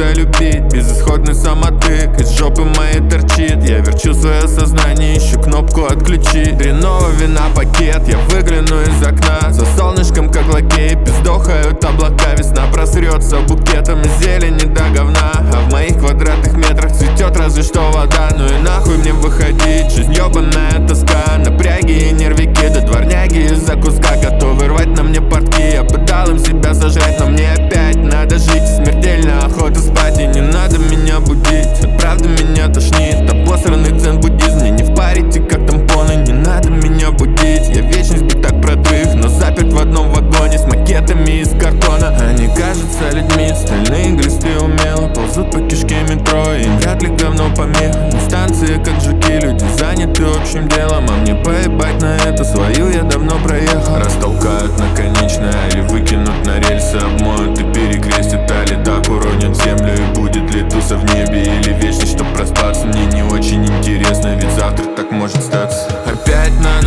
хочется любить. Безысходный самотык из жопы моей торчит. Я верчу свое сознание, ищу кнопку отключить. Хреново вина пакет, я выгляну из окна. За солнышком как лакей, пиздохают облака. Весна просрется букетом из зелени до говна. А в моих квадратных метрах цветет разве что вода. Ну и нахуй мне выходить, жизнь ёбаная тоска. Напряги и нервики, да дворняги из-за куска готовы рвать на мне портки. Я бы дал им себя сожрать, но мне опять надо жить. Смертельно охота спать, и не надо меня будить. От правды меня тошнит, обосранный дзен-буддизм. Мне не впарите, как тампоны, не надо меня будить. Я вечность бы так продрых, но заперт в одном вагоне с макетами из картона. Они кажутся людьми, стальные грести умело ползут по кишке метро, им вряд ли говно помеха. На станции как жуки, люди заняты общим делом. А мне поебать на это, свою я давно проехал. Растолкают на конечное или выкинут на рельсы, обмоют и перекрестят, а ледак уронят в землю. И будет ли туса в небе или вечность, чтоб проспаться, мне не очень интересно, ведь завтра так может статься. Опять надо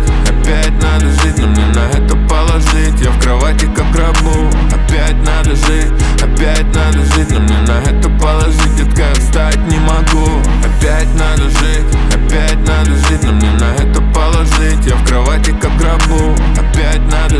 жить, но мне на это положить. Я в кровати как в гробу. Опять надо жить, но мне на это положить. Детка, я встать не могу. Опять надо жить, но мне на это положить. Я в кровати как в гробу. Опять надо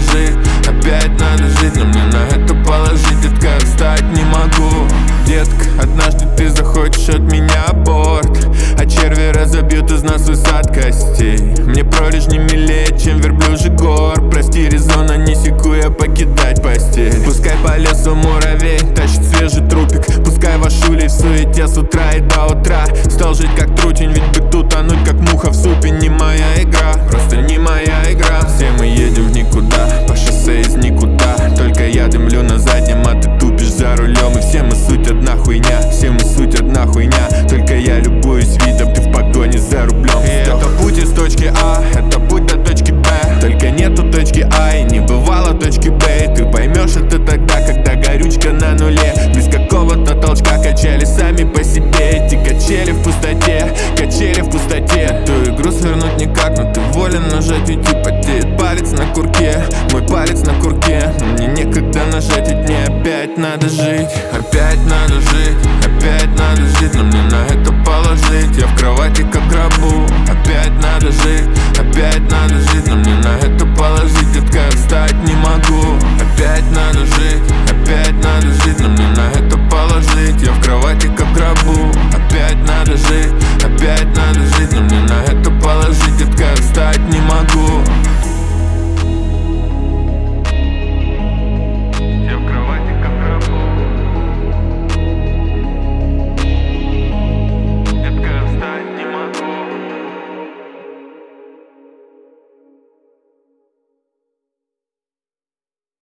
жить, но мне на это положить. Детка, я встать не могу. Детка, однажды ты захочешь от меня аборт, а черви разобьют из нас сад костей. Мне пролежни милее, чем верблюжий гор. Прости, резона не секу я покидать постель. Пускай по лесу муравей тащит свежий трупик. Пускай ваш улей в суете с утра и до утра. Стал жить как трутень, ведь бы тут тонуть как муха в супе. Не моя игра, просто не моя игра. Все мы едем в никуда, по шоссе из никуда. Только я дымлю на заднем, а ты тупишь за рулем. И все мы суть одна хуйня, все мы суть одна хуйня. Только я любуюсь видом, ты в погоне за рублем. Это путь из точки А, это путь до точки Б. Только нету точки А и не бывало точки Б. И ты поймешь это тогда, когда горючка на нуле. Без какого-то толчка качали сами по себе. Эти качели в пустоте, качели в пустоте. Ту игру свернуть никак, но ты волен нажать, уйти потеет палец на курке. Мой палец на курке, мне некогда нажать, ведь мне опять надо жить. Опять надо жить,